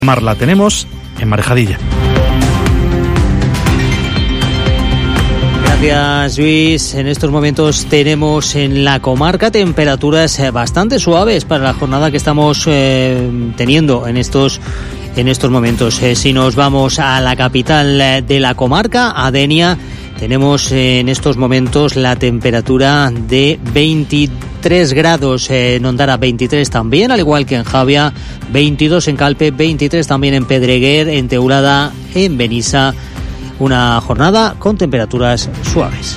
Mar la tenemos en Marejadilla. Gracias, Luis. En estos momentos tenemos en la comarca temperaturas bastante suaves para la jornada que estamos teniendo en estos momentos. Si nos vamos a la capital de la comarca, a Denia, tenemos en estos momentos la temperatura de 23 grados, en Ondara 23 también, al igual que en Javia, 22 en Calpe, 23 también en Pedreguer, en Teulada, en Benissa. Una jornada con temperaturas suaves.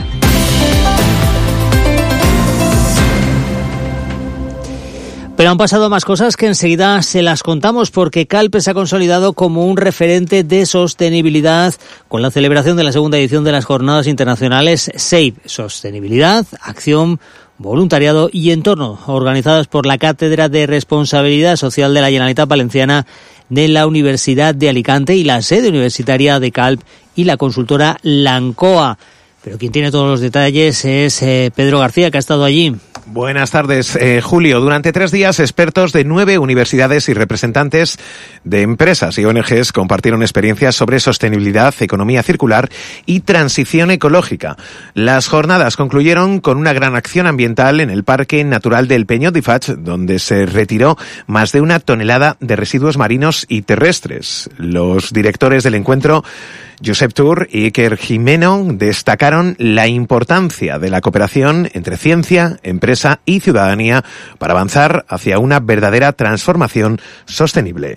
Pero han pasado más cosas que enseguida se las contamos, porque Calpe se ha consolidado como un referente de sostenibilidad con la celebración de la segunda edición de las Jornadas Internacionales SAVE, Sostenibilidad, Acción, Voluntariado y Entorno, organizadas por la Cátedra de Responsabilidad Social de la Generalitat Valenciana de la Universidad de Alicante y la sede universitaria de Calp y la consultora Lancoa. Pero quien tiene todos los detalles es Pedro García, que ha estado allí. Buenas tardes, Julio. Durante 3 días, expertos de 9 universidades y representantes de empresas y ONGs compartieron experiencias sobre sostenibilidad, economía circular y transición ecológica. Las jornadas concluyeron con una gran acción ambiental en el Parque Natural del Peñón d'Ifach, donde se retiró más de 1 tonelada de residuos marinos y terrestres. Los directores del encuentro, Josep Tur y Iker Jimeno, destacaron la importancia de la cooperación entre ciencia, empresa y ciudadanía para avanzar hacia una verdadera transformación sostenible.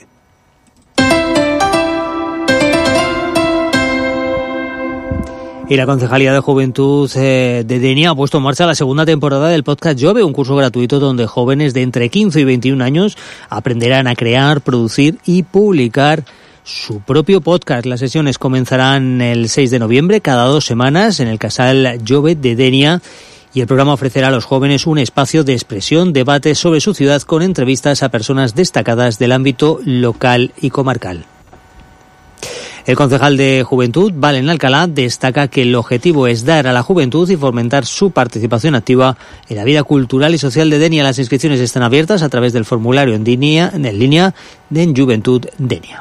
Y la Concejalía de Juventud de Denia ha puesto en marcha la segunda temporada del Podcast Jove, un curso gratuito donde jóvenes de entre 15 y 21 años aprenderán a crear, producir y publicar su propio podcast. Las sesiones comenzarán el 6 de noviembre, cada 2 semanas, en el Casal Jove de Denia, y el programa ofrecerá a los jóvenes un espacio de expresión, debate sobre su ciudad con entrevistas a personas destacadas del ámbito local y comarcal. El concejal de Juventud, Valen Alcalá, destaca que el objetivo es dar a la juventud y fomentar su participación activa en la vida cultural y social de Denia. Las inscripciones están abiertas a través del formulario en línea de Juventud Denia.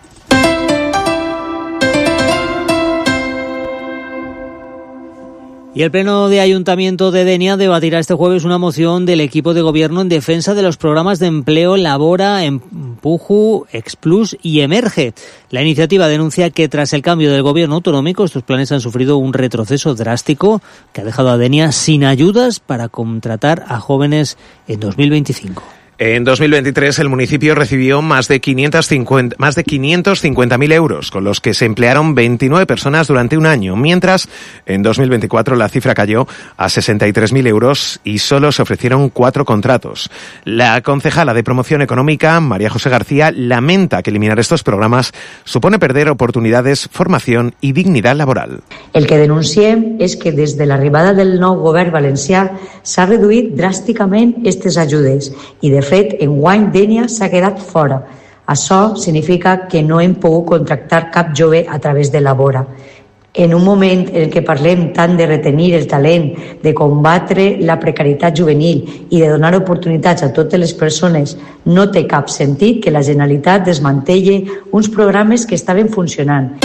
Y el Pleno de Ayuntamiento de Denia debatirá este jueves una moción del equipo de gobierno en defensa de los programas de empleo Labora, Empuju, Explus y Emerge. La iniciativa denuncia que tras el cambio del gobierno autonómico estos planes han sufrido un retroceso drástico que ha dejado a Denia sin ayudas para contratar a jóvenes en 2025. En 2023 el municipio recibió más de 550.000 euros, con los que se emplearon 29 personas durante un año, mientras en 2024 la cifra cayó a 63.000 euros y solo se ofrecieron 4 contratos. La concejala de Promoción Económica, María José García, lamenta que eliminar estos programas supone perder oportunidades, formación y dignidad laboral. El que denunciem és que des de l'arribada del nou govern valencià s'ha reduït dràsticament aquestes ajudes i de fet, enguany Denia s'ha quedat fora. Això significa que no hem pogut contractar cap jove a través de Labora. En un moment en què parlem tant de retenir el talent, de combatre la precarietat juvenil i de donar oportunitats a totes les persones, no té cap sentit que la Generalitat desmantelle uns programes que estaven funcionant.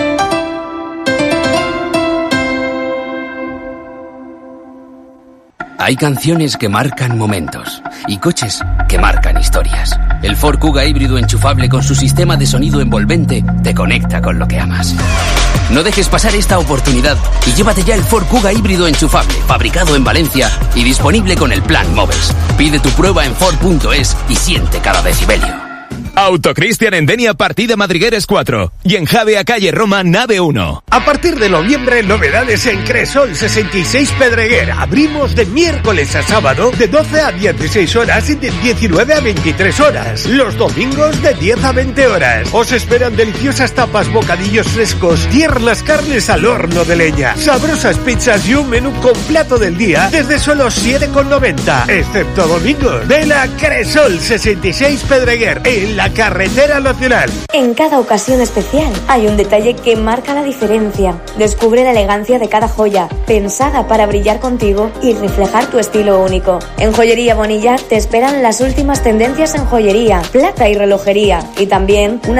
Hay canciones que marcan momentos y coches que marcan historias. El Ford Kuga híbrido enchufable con su sistema de sonido envolvente te conecta con lo que amas. No dejes pasar esta oportunidad y llévate ya el Ford Kuga híbrido enchufable, fabricado en Valencia y disponible con el plan Moves. Pide tu prueba en Ford.es y siente cada decibelio. Autocristian en Denia, partida Madrigueres 4 y en Javea, calle Roma, nave 1. A partir de noviembre, novedades en Cresol 66 Pedreguer. Abrimos de miércoles a sábado de 12 a 16 horas y de 19 a 23 horas. Los domingos de 10 a 20 horas. Os esperan deliciosas tapas, bocadillos frescos, tiernas carnes al horno de leña, sabrosas pizzas y un menú con plato del día desde solo 7,90, excepto domingos. Ven a Cresol 66 Pedreguer, en la la carretera nacional. En cada ocasión especial hay un detalle que marca la diferencia. Descubre la elegancia de cada joya, pensada para brillar contigo y reflejar tu estilo único. En Joyería Bonilla te esperan las últimas tendencias en joyería, plata y relojería, y también una